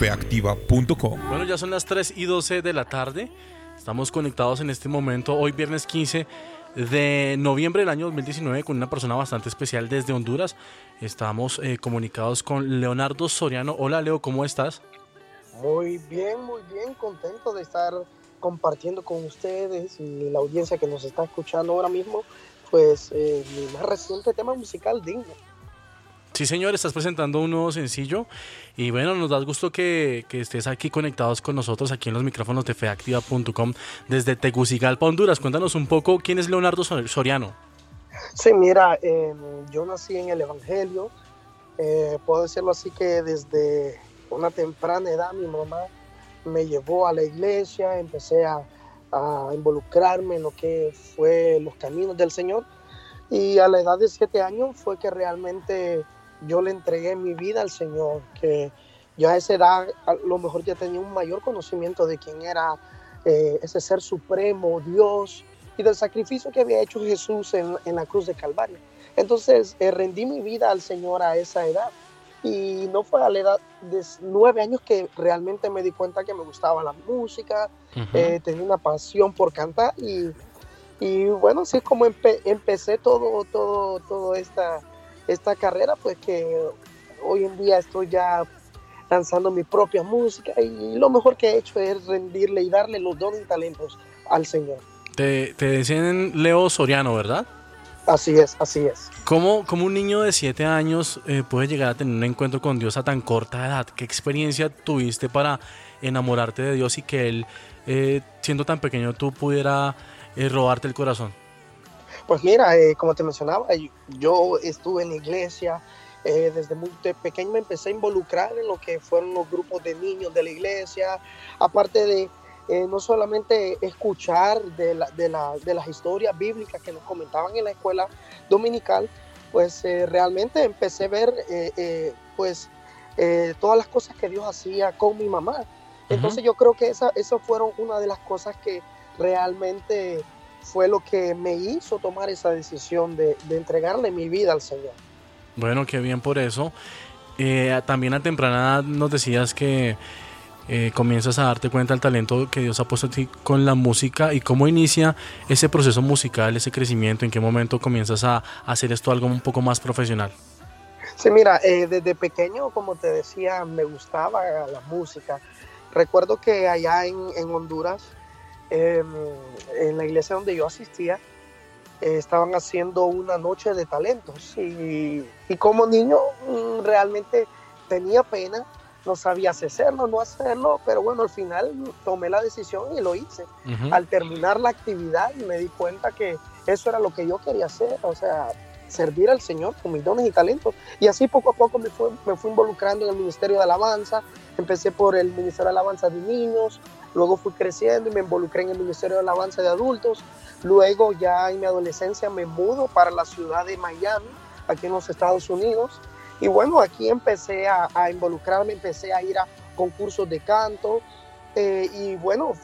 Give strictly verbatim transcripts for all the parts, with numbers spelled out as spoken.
fe activa punto com. Bueno, ya son las tres y doce de la tarde. Estamos conectados en este momento, hoy viernes quince de noviembre del año dos mil diecinueve, con una persona bastante especial desde Honduras. Estamos eh, comunicados con Leonardo Soriano. Hola, Leo, ¿cómo estás? Muy bien, muy bien, contento de estar compartiendo con ustedes y la audiencia que nos está escuchando ahora mismo, pues eh, mi más reciente tema musical, Digno. Sí, señor, estás presentando un nuevo sencillo y bueno, nos da gusto que, que estés aquí conectados con nosotros aquí en los micrófonos de fe activa punto com desde Tegucigalpa, Honduras. Cuéntanos un poco quién es Leonardo Soriano. Sí, mira, eh, yo nací en el Evangelio, eh, puedo decirlo así que desde una temprana edad mi mamá me llevó a la iglesia, empecé a, a involucrarme en lo que fue los caminos del Señor, y a la edad de siete años fue que realmente yo le entregué mi vida al Señor, que yo a esa edad a lo mejor ya tenía un mayor conocimiento de quién era eh, ese ser supremo, Dios, y del sacrificio que había hecho Jesús en, en la cruz de Calvario. Entonces eh, rendí mi vida al Señor a esa edad, y no fue a la edad de nueve años que realmente me di cuenta que me gustaba la música, uh-huh. eh, tenía una pasión por cantar, y, y bueno, así es como empe- empecé todo, todo, todo esta, esta carrera, pues que hoy en día estoy ya lanzando mi propia música, y lo mejor que he hecho es rendirle y darle los dones y talentos al Señor. Te, te decían Leo Soriano, ¿verdad? Así es, así es. ¿Cómo, cómo un niño de siete años eh, puede llegar a tener un encuentro con Dios a tan corta edad? ¿Qué experiencia tuviste para enamorarte de Dios y que Él, eh, siendo tan pequeño, tú pudiera eh, robarte el corazón? Pues mira, eh, como te mencionaba, yo estuve en la iglesia, eh, desde muy pequeño me empecé a involucrar en lo que fueron los grupos de niños de la iglesia, aparte de Eh, no solamente escuchar de, la, de, la, de las historias bíblicas que nos comentaban en la escuela dominical, pues eh, realmente empecé a ver eh, eh, pues, eh, todas las cosas que Dios hacía con mi mamá. Entonces uh-huh. yo creo que esa, eso fueron una de las cosas que realmente fue lo que me hizo tomar esa decisión de, de entregarle mi vida al Señor. Bueno, qué bien por eso. Eh, también a temprana edad nos decías que Eh, comienzas a darte cuenta del talento que Dios ha puesto en ti con la música, y cómo inicia ese proceso musical, ese crecimiento, en qué momento comienzas a, a hacer esto algo un poco más profesional. Sí, mira, eh, desde pequeño, como te decía, me gustaba la música. Recuerdo que allá en, en Honduras, eh, en la iglesia donde yo asistía, eh, estaban haciendo una noche de talentos, y, y como niño realmente tenía pena, no sabía si hacerlo, no hacerlo, pero bueno, al final tomé la decisión y lo hice. Uh-huh. Al terminar la actividad me di cuenta que eso era lo que yo quería hacer, o sea, servir al Señor con mis dones y talentos. Y así poco a poco me fui, me fui involucrando en el Ministerio de Alabanza. Empecé por el Ministerio de Alabanza de Niños, luego fui creciendo y me involucré en el Ministerio de Alabanza de Adultos. Luego ya en mi adolescencia me mudo para la ciudad de Miami, aquí en los Estados Unidos. Y bueno, aquí empecé a, a involucrarme, empecé a ir a concursos de canto, eh, y bueno,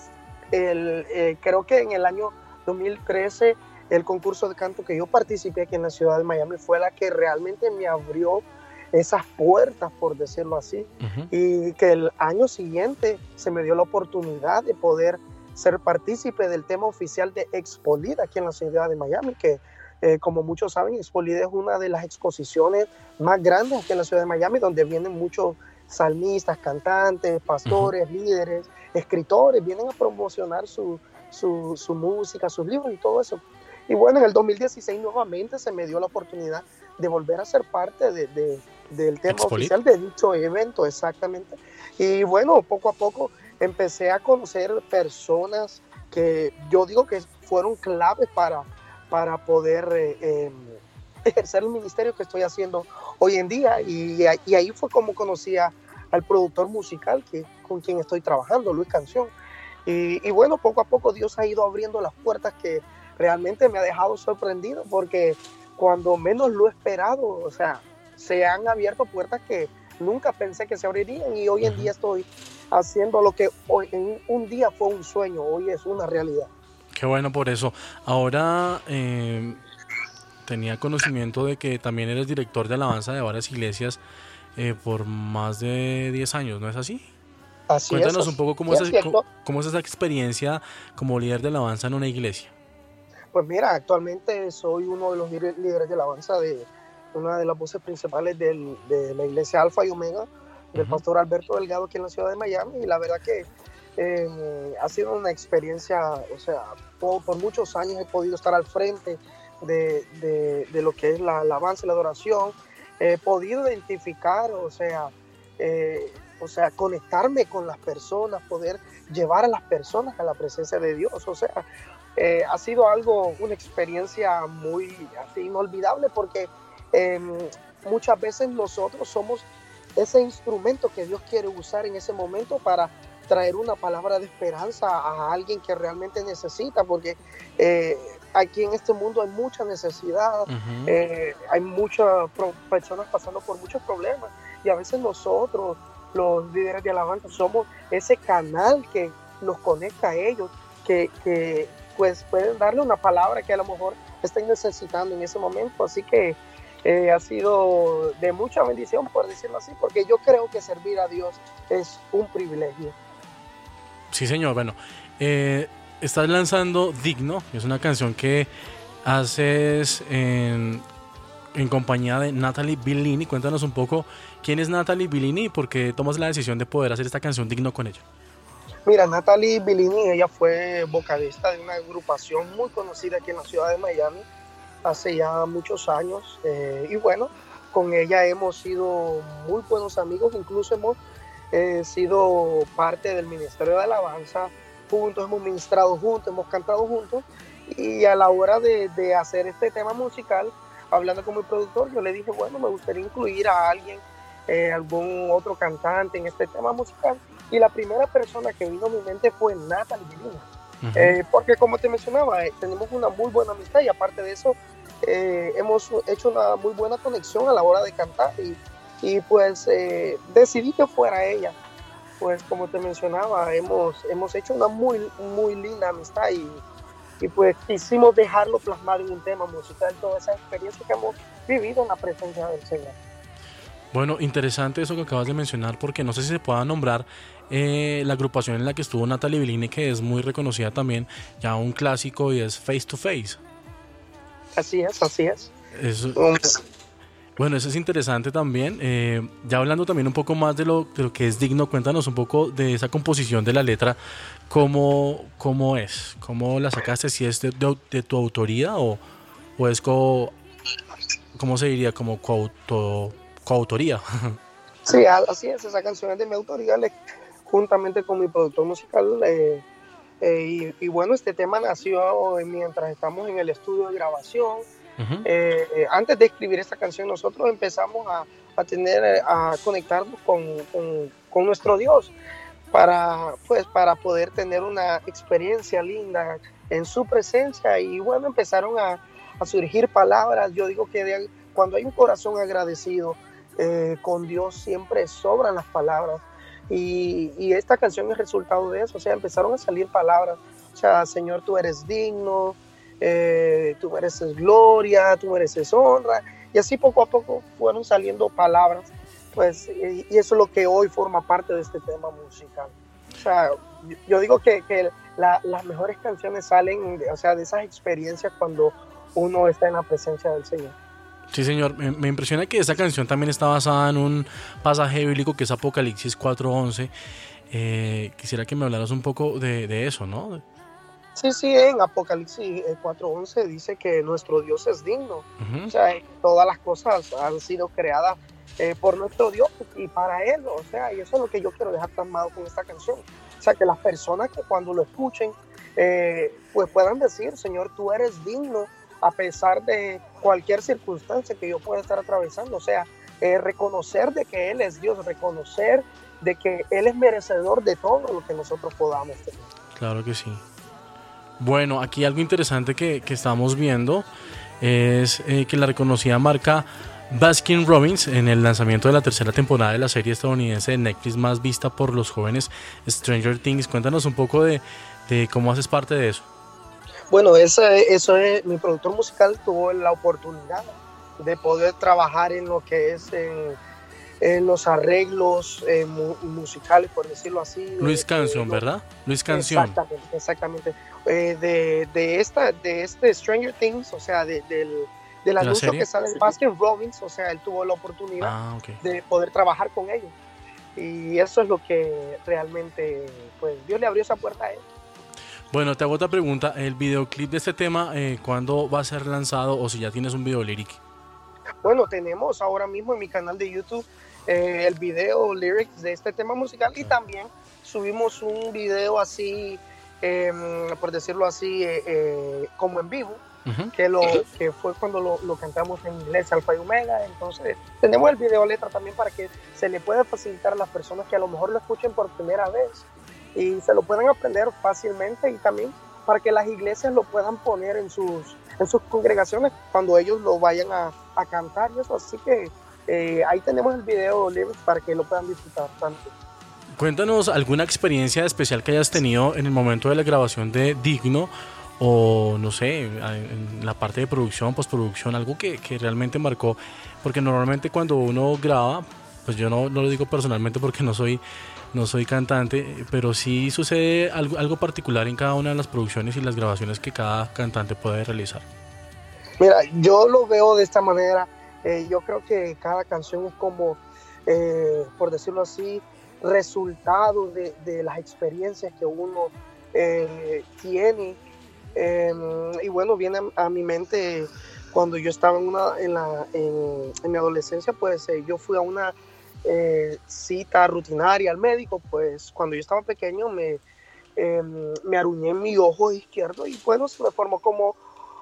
el, eh, creo que en el año dos mil trece el concurso de canto que yo participé aquí en la ciudad de Miami fue la que realmente me abrió esas puertas, por decirlo así, uh-huh. y que el año siguiente se me dio la oportunidad de poder ser partícipe del tema oficial de Expolid aquí en la ciudad de Miami, que Eh, como muchos saben, Expolid es una de las exposiciones más grandes aquí en la ciudad de Miami, donde vienen muchos salmistas, cantantes, pastores, uh-huh. líderes, escritores, vienen a promocionar su, su, su música, sus libros y todo eso. Y bueno, en el dos mil dieciséis nuevamente se me dio la oportunidad de volver a ser parte de, de, del tema Expolid. oficial de dicho evento, exactamente. Y bueno, poco a poco empecé a conocer personas que yo digo que fueron claves para para poder eh, eh, ejercer el ministerio que estoy haciendo hoy en día, y, y ahí fue como conocí a, al productor musical que, con quien estoy trabajando, Luis Canción, y, y bueno, poco a poco Dios ha ido abriendo las puertas que realmente me ha dejado sorprendido, porque cuando menos lo he esperado, o sea, se han abierto puertas que nunca pensé que se abrirían, y hoy en uh-huh. día estoy haciendo lo que hoy, en un día fue un sueño, hoy es una realidad. Qué bueno por eso. Ahora eh, tenía conocimiento de que también eres director de alabanza de varias iglesias eh, por más de diez años, ¿no es así? Así es, Cuéntanos un así poco cómo es es, cierto. cómo es esa experiencia como líder de alabanza en una iglesia. Pues mira, actualmente soy uno de los líderes de alabanza de una de las voces principales del, de la iglesia Alfa y Omega, del Uh-huh. pastor Alberto Delgado aquí en la ciudad de Miami, y la verdad que eh, ha sido una experiencia, o sea, por, por muchos años he podido estar al frente de, de, de lo que es la alabanza y la adoración, he podido identificar, o sea, eh, o sea, conectarme con las personas, poder llevar a las personas a la presencia de Dios, o sea, eh, ha sido algo, una experiencia muy así, inolvidable, porque eh, muchas veces nosotros somos ese instrumento que Dios quiere usar en ese momento para traer una palabra de esperanza a alguien que realmente necesita, porque eh, aquí en este mundo hay mucha necesidad, Uh-huh. eh, hay muchas pro- personas pasando por muchos problemas, y a veces nosotros, los líderes de alabanza, somos ese canal que los conecta a ellos, que, que pues pueden darle una palabra que a lo mejor estén necesitando en ese momento. Así que eh, ha sido de mucha bendición, por decirlo así, porque yo creo que servir a Dios es un privilegio. Sí, señor. Bueno, eh, estás lanzando Digno, es una canción que haces en, en compañía de Natalie Bellini. Cuéntanos un poco quién es Natalie Bellini y por qué tomas la decisión de poder hacer esta canción Digno con ella. Mira, Natalie Bellini, ella fue vocalista de una agrupación muy conocida aquí en la ciudad de Miami hace ya muchos años, eh, y bueno, con ella hemos sido muy buenos amigos, incluso hemos eh, sido parte del Ministerio de Alabanza juntos, hemos ministrado juntos, hemos cantado juntos, y a la hora de, de hacer este tema musical, hablando con mi productor, yo le dije, bueno, me gustaría incluir a alguien, eh, algún otro cantante en este tema musical, y la primera persona que vino a mi mente fue Natalie Bellini. Uh-huh. Eh, porque como te mencionaba, eh, tenemos una muy buena amistad, y aparte de eso eh, hemos hecho una muy buena conexión a la hora de cantar, y, y pues eh, decidí que fuera ella. Pues como te mencionaba, hemos, hemos hecho una muy, muy linda amistad, y, y pues quisimos dejarlo plasmado en un tema musical, toda esa experiencia que hemos vivido en la presencia del Señor. Bueno, interesante eso que acabas de mencionar, porque no sé si se pueda nombrar eh, la agrupación en la que estuvo Natalie Bellini, que es muy reconocida también, ya un clásico, y es Face to Face. Así es, así es. Eso, Um, bueno, eso es interesante también. Eh, ya hablando también un poco más de lo, de lo que es Digno, cuéntanos un poco de esa composición de la letra, cómo, cómo es, cómo la sacaste, si es de, de, de tu autoría o, o es co, ¿cómo se diría? Como coauto, coautoría. sí, así es, esa canción es de mi autoría, le, juntamente con mi productor musical. Eh, eh, y, y bueno, este tema nació mientras estamos en el estudio de grabación. Uh-huh. Eh, eh, antes de escribir esta canción, nosotros empezamos a, a tener, a conectarnos con, con, con nuestro Dios para, pues, para poder tener una experiencia linda en su presencia. Y bueno, empezaron a, a surgir palabras. Yo digo que de, cuando hay un corazón agradecido eh, con Dios, siempre sobran las palabras. Y, y esta canción es resultado de eso. O sea, empezaron a salir palabras. O sea, Señor, tú eres digno. Eh, tú mereces gloria, tú mereces honra, y así poco a poco fueron saliendo palabras, pues, y, y eso es lo que hoy forma parte de este tema musical. O sea, yo digo que, que la, las mejores canciones salen, o sea, de esas experiencias cuando uno está en la presencia del Señor. Sí, señor, me, me impresiona que esta canción también está basada en un pasaje bíblico que es Apocalipsis cuatro once. Eh, quisiera que me hablaras un poco de, de eso, ¿no? Sí, sí, en Apocalipsis cuatro once dice que nuestro Dios es digno. Uh-huh. O sea, todas las cosas han sido creadas eh, por nuestro Dios y para Él. O sea, y eso es lo que yo quiero dejar plasmado con esta canción. O sea, que las personas que cuando lo escuchen, eh, pues puedan decir, Señor, tú eres digno a pesar de cualquier circunstancia que yo pueda estar atravesando. O sea, eh, reconocer de que Él es Dios, reconocer de que Él es merecedor de todo lo que nosotros podamos tener. Claro que sí. Bueno, aquí algo interesante que, que estamos viendo es eh, que la reconocida marca Baskin Robbins, en el lanzamiento de la tercera temporada de la serie estadounidense de Netflix más vista por los jóvenes, Stranger Things. Cuéntanos un poco de, de cómo haces parte de eso. Bueno, ese, eso es, mi productor musical tuvo la oportunidad de poder trabajar en lo que es en, en los arreglos eh, mu musicales, por decirlo así. Luis Canción, ¿verdad? Luis Canción. Exactamente, exactamente. Eh, de, de, esta, de este Stranger Things, o sea, de, del, del ¿De la anuncio serie? que sale en Baskin Robbins, o sea, él tuvo la oportunidad Ah, ok. de poder trabajar con ellos. Y eso es lo que realmente, pues, Dios le abrió esa puerta a él. Bueno, te hago otra pregunta. El videoclip de este tema, eh, ¿cuándo va a ser lanzado o si ya tienes un video lyric? Bueno, tenemos ahora mismo en mi canal de YouTube eh, el video lyrics de este tema musical y también subimos un video así, eh, por decirlo así, eh, eh, como en vivo, uh-huh. que, lo, que fue cuando lo, lo cantamos en inglés, Alfa y Omega. Entonces tenemos el video letra también para que se le pueda facilitar a las personas que a lo mejor lo escuchen por primera vez y se lo puedan aprender fácilmente, y también para que las iglesias lo puedan poner en sus, en sus congregaciones cuando ellos lo vayan a, a cantar y eso. Así que eh, ahí tenemos el video libre para que lo puedan disfrutar tanto. Cuéntanos alguna experiencia especial que hayas tenido en el momento de la grabación de Digno, o no sé, en la parte de producción, postproducción, algo que, que realmente marcó, porque normalmente cuando uno graba, pues yo no, no lo digo personalmente porque no soy, no soy cantante, pero sí sucede algo, algo particular en cada una de las producciones y las grabaciones que cada cantante puede realizar. Mira, yo lo veo de esta manera. Eh, yo creo que cada canción es como, eh, por decirlo así, resultado de, de las experiencias que uno eh, tiene. Eh, y bueno, viene a, a mi mente cuando yo estaba en, una, en, la, en, en mi adolescencia, pues eh, yo fui a una eh, cita rutinaria al médico. Pues cuando yo estaba pequeño me, eh, me aruñé en mi ojo izquierdo y bueno, se me formó como,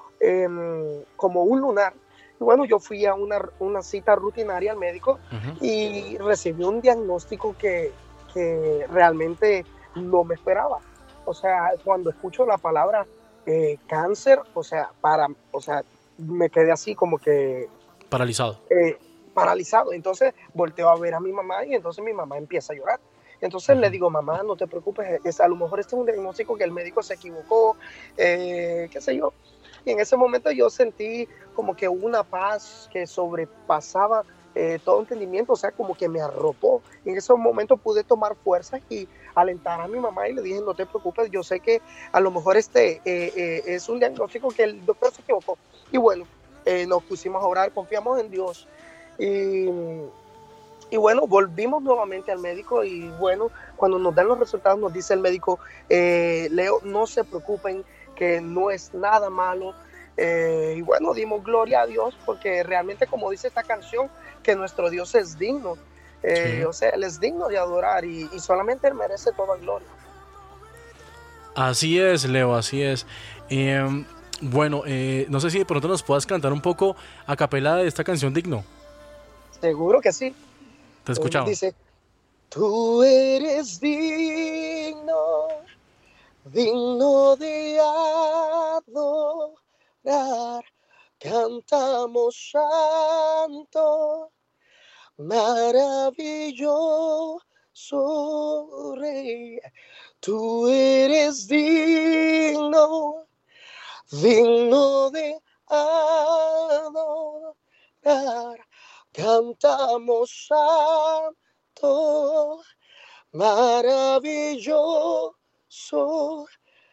eh, como un lunar. Y bueno, yo fui a una, una cita rutinaria al médico uh-huh. y recibí un diagnóstico que, que realmente no me esperaba. O sea, cuando escucho la palabra eh, cáncer, o sea, para, o sea, me quedé así como que... Paralizado. Eh, paralizado. Entonces volteo a ver a mi mamá y entonces mi mamá empieza a llorar. Entonces uh-huh. le digo, mamá, no te preocupes, es, a lo mejor este es un diagnóstico que el médico se equivocó, eh, qué sé yo. Y en ese momento yo sentí como que una paz que sobrepasaba eh, todo entendimiento, o sea, como que me arropó. Y en ese momento pude tomar fuerzas y alentar a mi mamá y le dije, no te preocupes, yo sé que a lo mejor este eh, eh, es un diagnóstico que el doctor se equivocó. Y bueno, eh, nos pusimos a orar, confiamos en Dios. Y, y bueno, volvimos nuevamente al médico y bueno, cuando nos dan los resultados nos dice el médico, eh, Leo, no se preocupen, que no es nada malo. Eh, y bueno, dimos gloria a Dios porque realmente, como dice esta canción, que nuestro Dios es digno. Eh, sí. O sea, Él es digno de adorar y, y solamente Él merece toda gloria. Así es, Leo, así es. Eh, bueno, eh, no sé si de pronto nos puedas cantar un poco a capela de esta canción Digno. Seguro que sí. Te escuchamos. Eh, dice, tú eres digno, digno de adorar, cantamos santo, maravilloso Rey. Tú eres digno, digno de adorar, cantamos santo, maravilloso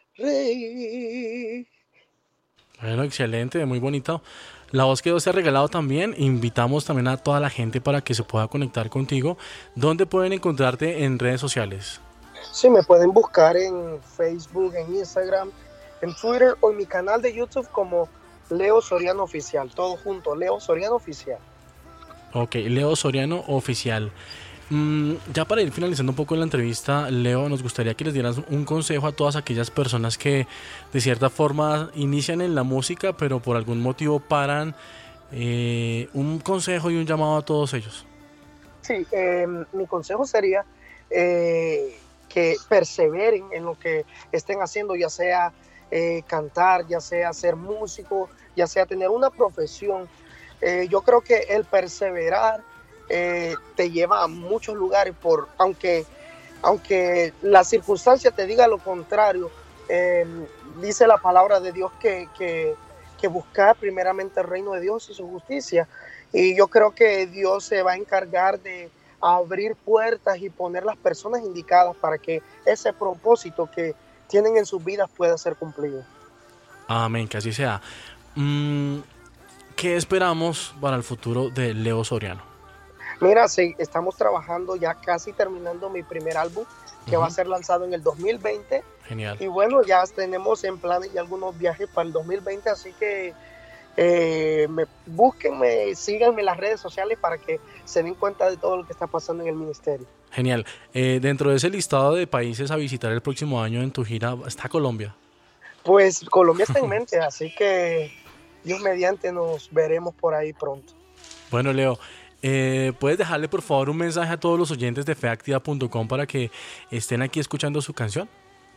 Rey. Bueno, excelente, muy bonito. La voz que Dios te ha regalado también. Invitamos también a toda la gente para que se pueda conectar contigo. ¿Dónde pueden encontrarte en redes sociales? Sí, me pueden buscar en Facebook, en Instagram, en Twitter o en mi canal de YouTube como Leo Soriano Oficial. Todo junto, Leo Soriano Oficial. Ok, Leo Soriano Oficial. Mm, ya para ir finalizando un poco la entrevista, Leo, nos gustaría que les dieras un consejo a todas aquellas personas que de cierta forma inician en la música, pero por algún motivo paran. Eh, un consejo y un llamado a todos ellos. Sí, eh, mi consejo sería eh, que perseveren en lo que estén haciendo, ya sea eh, cantar, ya sea ser músico, ya sea tener una profesión. Eh, yo creo que el perseverar eh, te lleva a muchos lugares, por, aunque, aunque la circunstancia te diga lo contrario. Eh, dice la palabra de Dios que, que, que buscar primeramente el reino de Dios y su justicia. Y yo creo que Dios se va a encargar de, abrir puertas y poner las personas indicadas para que ese propósito que tienen en sus vidas pueda ser cumplido. Amén, que así sea. Mm, ¿Qué esperamos para el futuro de Leo Soriano? Mira, sí, estamos trabajando ya casi terminando mi primer álbum que uh-huh. va a ser lanzado en el dos mil veinte. Genial. Y bueno, ya tenemos en planes y algunos viajes para el dos mil veinte, así que eh, me, búsquenme, síganme en las redes sociales para que se den cuenta de todo lo que está pasando en el ministerio. Genial. Eh, dentro de ese listado de países a visitar el próximo año en tu gira, ¿está Colombia? Pues Colombia está en mente, así que Dios mediante nos veremos por ahí pronto. Bueno, Leo, eh, ¿puedes dejarle por favor un mensaje a todos los oyentes de fe activa punto com para que estén aquí escuchando su canción?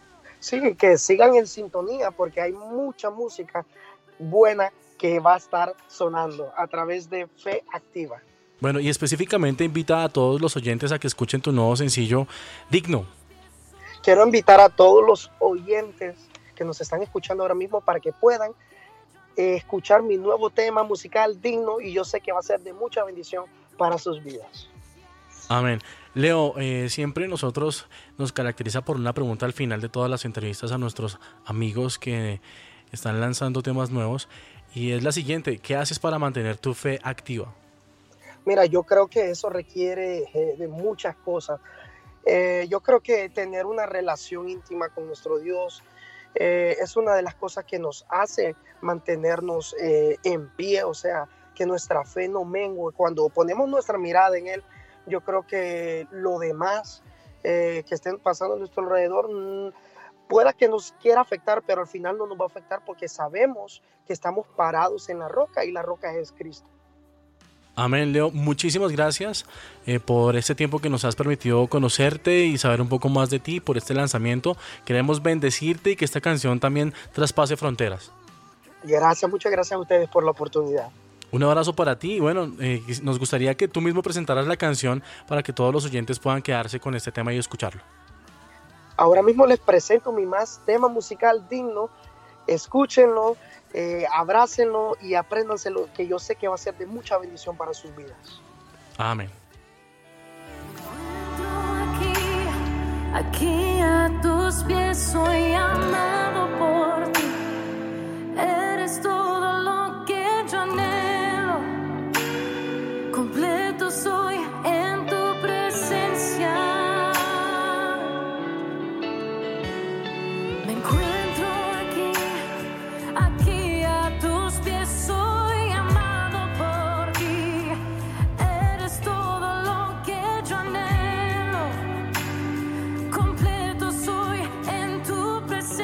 Sí, que sigan en sintonía porque hay mucha música buena que va a estar sonando a través de Fe Activa. Bueno, y específicamente invita a todos los oyentes a que escuchen tu nuevo sencillo, Digno. Quiero invitar a todos los oyentes que nos están escuchando ahora mismo para que puedan eh, escuchar mi nuevo tema musical, Digno, y yo sé que va a ser de mucha bendición para sus vidas. Amén. Leo, eh, siempre nosotros nos caracteriza por una pregunta al final de todas las entrevistas a nuestros amigos que están lanzando temas nuevos, y es la siguiente: ¿qué haces para mantener tu fe activa? Mira, yo creo que eso requiere eh, de muchas cosas. Eh, yo creo que tener una relación íntima con nuestro Dios eh, es una de las cosas que nos hace mantenernos eh, en pie, o sea, que nuestra fe no mengue. Cuando ponemos nuestra mirada en Él, yo creo que lo demás eh, que estén pasando a nuestro alrededor mmm, pueda que nos quiera afectar, pero al final no nos va a afectar porque sabemos que estamos parados en la roca y la roca es Cristo. Amén, Leo. Muchísimas gracias eh, por este tiempo que nos has permitido conocerte y saber un poco más de ti, por este lanzamiento. Queremos bendecirte y que esta canción también traspase fronteras. Gracias, muchas gracias a ustedes por la oportunidad. Un abrazo para ti y bueno, eh, nos gustaría que tú mismo presentaras la canción para que todos los oyentes puedan quedarse con este tema y escucharlo. Ahora mismo les presento mi más tema musical, Digno. Escúchenlo, eh, abrácenlo y apréndanselo, que yo sé que va a ser de mucha bendición para sus vidas. Amén. Aquí, aquí a tus pies soy amado por ti. Eres todo lo que yo anhelo. Completo soy en tu presencia. Me encuentro aquí, aquí a tus pies soy amado por ti. Eres todo lo que yo anhelo. Completo soy en tu presencia.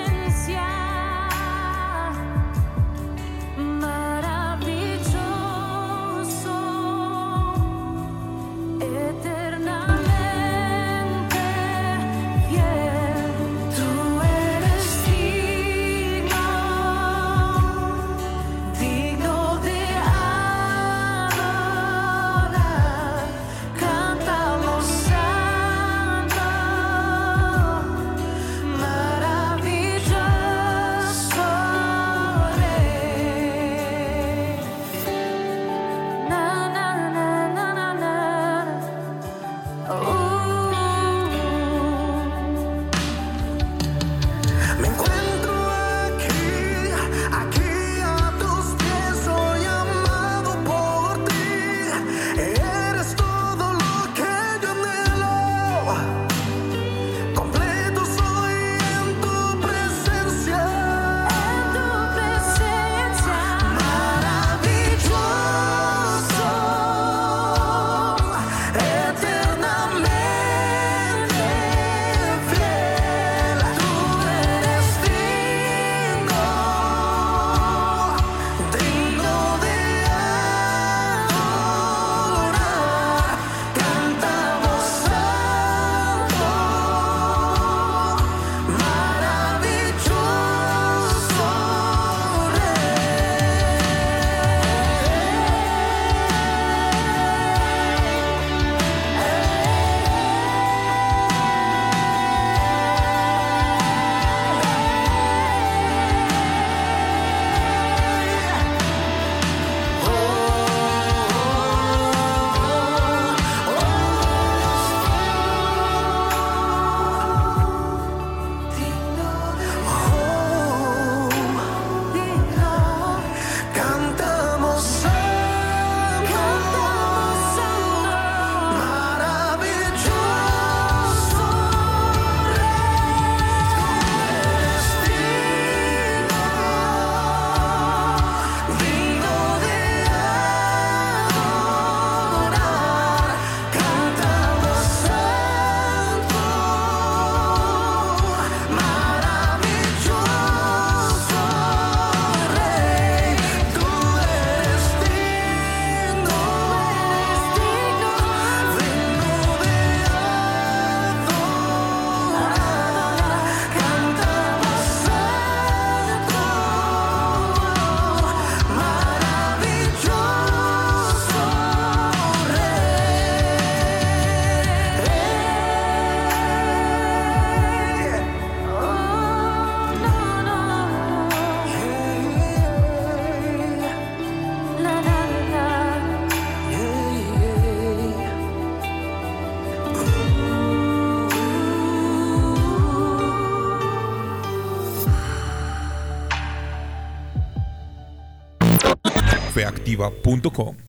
cafeactiva punto com.